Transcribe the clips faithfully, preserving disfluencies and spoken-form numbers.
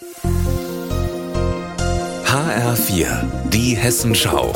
H R vier, die Hessenschau.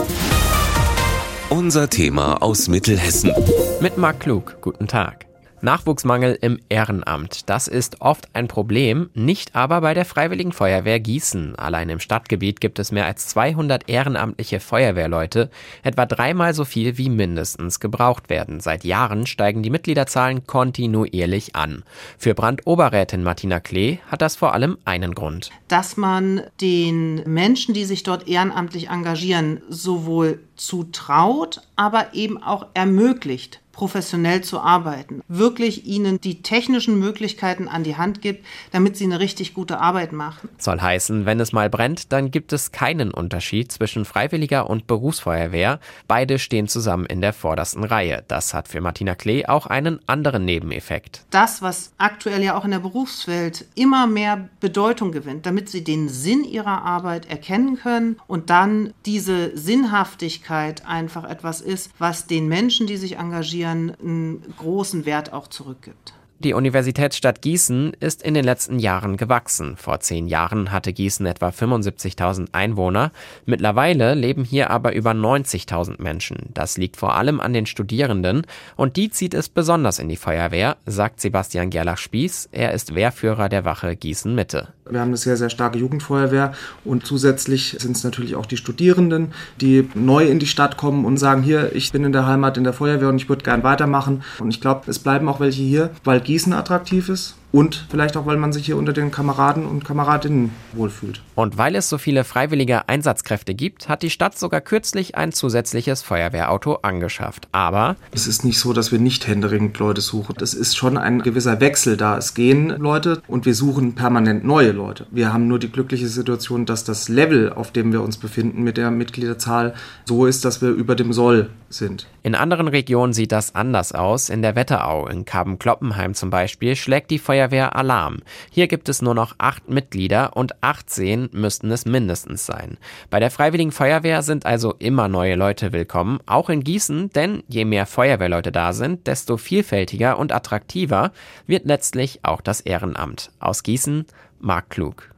Unser Thema aus Mittelhessen. Mit Marc Klug, guten Tag. Nachwuchsmangel im Ehrenamt. Das ist oft ein Problem, nicht aber bei der Freiwilligen Feuerwehr Gießen. Allein im Stadtgebiet gibt es mehr als zweihundert ehrenamtliche Feuerwehrleute, etwa dreimal so viel wie mindestens gebraucht werden. Seit Jahren steigen die Mitgliederzahlen kontinuierlich an. Für Brandoberrätin Martina Klee hat das vor allem einen Grund. Dass man den Menschen, die sich dort ehrenamtlich engagieren, sowohl zutraut, aber eben auch ermöglicht, professionell zu arbeiten, wirklich ihnen die technischen Möglichkeiten an die Hand gibt, damit sie eine richtig gute Arbeit machen. Soll heißen, wenn es mal brennt, dann gibt es keinen Unterschied zwischen Freiwilliger und Berufsfeuerwehr. Beide stehen zusammen in der vordersten Reihe. Das hat für Martina Klee auch einen anderen Nebeneffekt. Das, was aktuell ja auch in der Berufswelt immer mehr Bedeutung gewinnt, damit sie den Sinn ihrer Arbeit erkennen können und dann diese Sinnhaftigkeit einfach etwas ist, was den Menschen, die sich engagieren, einen großen Wert auch zurückgibt. Die Universitätsstadt Gießen ist in den letzten Jahren gewachsen. Vor zehn Jahren hatte Gießen etwa fünfundsiebzigtausend Einwohner. Mittlerweile leben hier aber über neunzigtausend Menschen. Das liegt vor allem an den Studierenden und die zieht es besonders in die Feuerwehr, sagt Sebastian Gerlach-Spieß. Er ist Wehrführer der Wache Gießen-Mitte. Wir haben eine sehr, sehr starke Jugendfeuerwehr und zusätzlich sind es natürlich auch die Studierenden, die neu in die Stadt kommen und sagen, hier, ich bin in der Heimat in der Feuerwehr und ich würde gern weitermachen. Und ich glaube, es bleiben auch welche hier, weil Gießen attraktiv ist und vielleicht auch, weil man sich hier unter den Kameraden und Kameradinnen wohlfühlt. Und weil es so viele freiwillige Einsatzkräfte gibt, hat die Stadt sogar kürzlich ein zusätzliches Feuerwehrauto angeschafft. Aber es ist nicht so, dass wir nicht händeringend Leute suchen. Es ist schon ein gewisser Wechsel da. Es gehen Leute und wir suchen permanent neue Leute. Wir haben nur die glückliche Situation, dass das Level, auf dem wir uns befinden mit der Mitgliederzahl, so ist, dass wir über dem Soll sind. In anderen Regionen sieht das anders aus. In der Wetterau, in Kaben-Kloppenheim zum Beispiel, schlägt die Feuerwehr Alarm. Hier gibt es nur noch acht Mitglieder und achtzehn müssten es mindestens sein. Bei der Freiwilligen Feuerwehr sind also immer neue Leute willkommen, auch in Gießen, denn je mehr Feuerwehrleute da sind, desto vielfältiger und attraktiver wird letztlich auch das Ehrenamt. Aus Gießen, Marc Klug.